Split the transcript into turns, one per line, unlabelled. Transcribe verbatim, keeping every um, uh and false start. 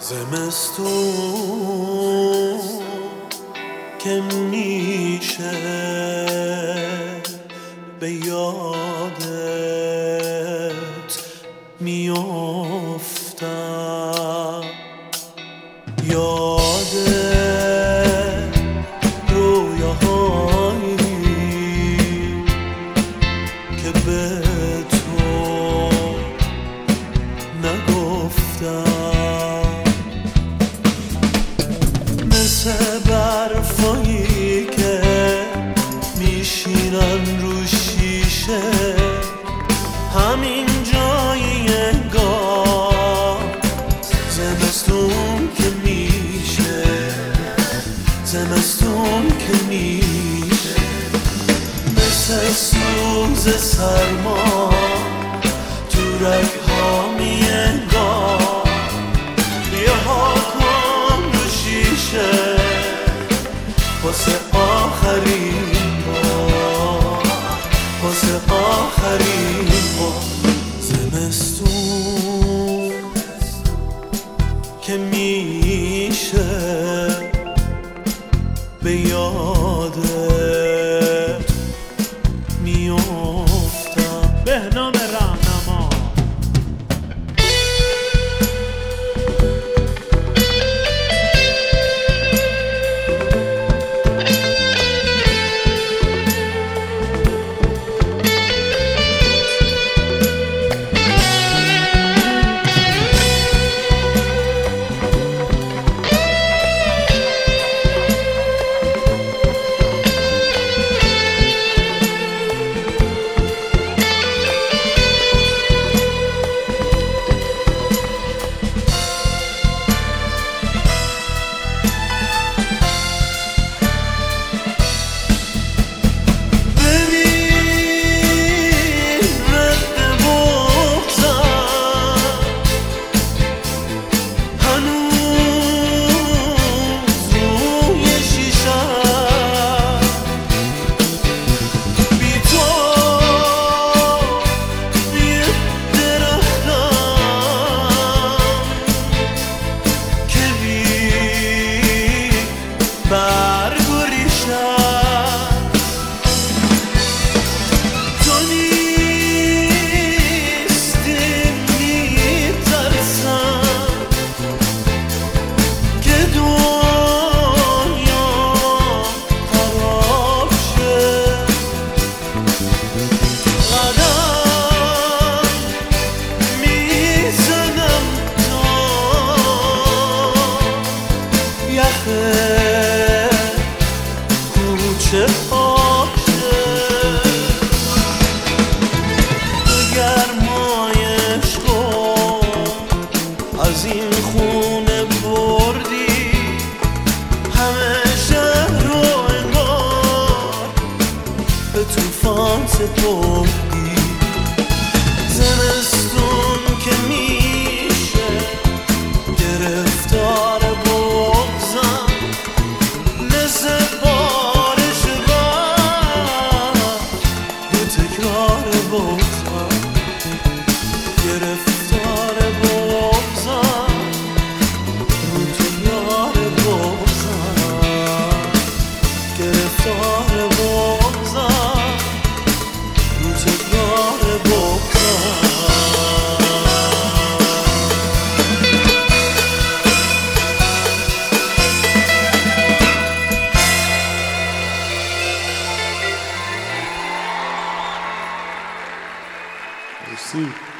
زمستون که میشه به یادت میافتم، یاد رویاهایی که به تو نگفتم، مثل برفایی که میشینن رو شیشه همین جایی انگار زمستون که میشه، زمستون که میشه، مثل سوز سرما تو رگ‌ها میانگار، یه ها کن رو شیشه واسه آخرین بار، واسه آخرین بار. زمستون که میشه به یادت میافتم.
بهنام راهنما.
کوچه آشه تو گرمای عشقو از این خونه بردی، همه شهر رو انگار به توفان سپردی. زمستون که میشه گرفتار بغضم، لذت بارش بر دو تکرار بغضم، گرفتار بغضم رو تکرار بغضم، گرفتار بغضم رو تکرار بغضم.
مرسی.